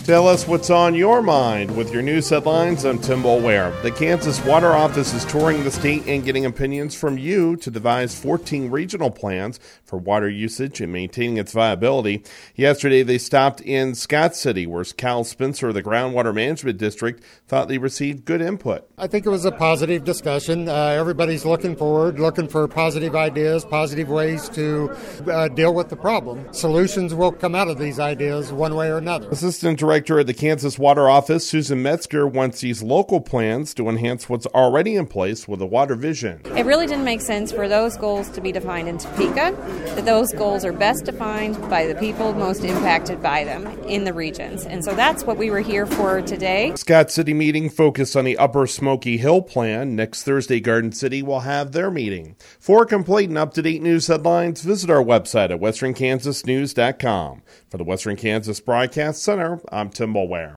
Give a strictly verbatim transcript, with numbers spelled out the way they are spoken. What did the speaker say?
Tell us what's on your mind with your news headlines. I'm Tim Boulware. The Kansas Water Office is touring the state and getting opinions from you to devise fourteen regional plans for water usage and maintaining its viability. Yesterday, they stopped in Scott City, where Cal Spencer, the Groundwater Management District, thought they received good input. I think it was a positive discussion. Uh, everybody's looking forward, looking for positive ideas, positive ways to uh, deal with the problem. Solutions will come out of these ideas one way or another. Assistant Director at the Kansas Water Office, Susan Metzger, wants these local plans to enhance what's already in place with a water vision. It really didn't make sense for those goals to be defined in Topeka, that those goals are best defined by the people most impacted by them in the regions. And so that's what we were here for today. The Scott City meeting focused on the Upper Smoky Hill plan. Next Thursday, Garden City will have their meeting. For complete and up-to-date news headlines, visit our website at western kansas news dot com. For the Western Kansas Broadcast Center, I'm Tim Boulware.